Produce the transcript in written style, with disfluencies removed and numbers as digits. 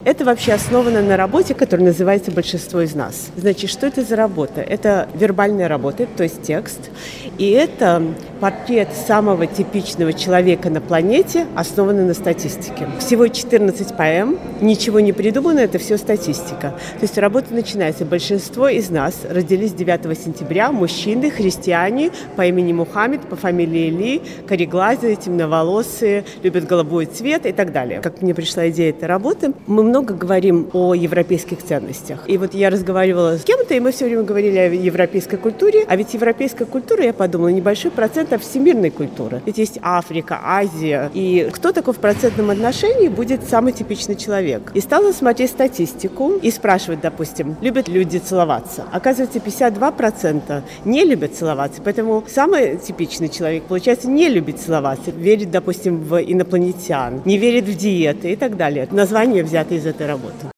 Это вообще основано на работе, которая называется «Большинство из нас». Значит, что это за работа? Это вербальная работа, то есть текст. И это портрет самого типичного человека на планете, основанный на статистике. Всего 14 поэм, ничего не придумано, это все статистика. То есть работа начинается. Большинство из нас родились 9 сентября, мужчины, христиане, по имени Мухаммед, по фамилии Ли, кореглазые, темноволосые, любят голубой цвет и так далее. Как мне пришла идея этой работы, мы много говорим о европейских ценностях. И вот я разговаривала с кем-то, и мы все время говорили о европейской культуре. А ведь европейская культура, я подумала, небольшой процент от всемирной культуры. Ведь есть Африка, Азия. И кто такой в процентном отношении будет самый типичный человек? И стала смотреть статистику и спрашивать, допустим, любят люди целоваться. Оказывается, 52% не любят целоваться. Поэтому самый типичный человек, получается, не любит целоваться. Верит, допустим, в инопланетян, не верит в диеты и так далее. Название взято из этой работы.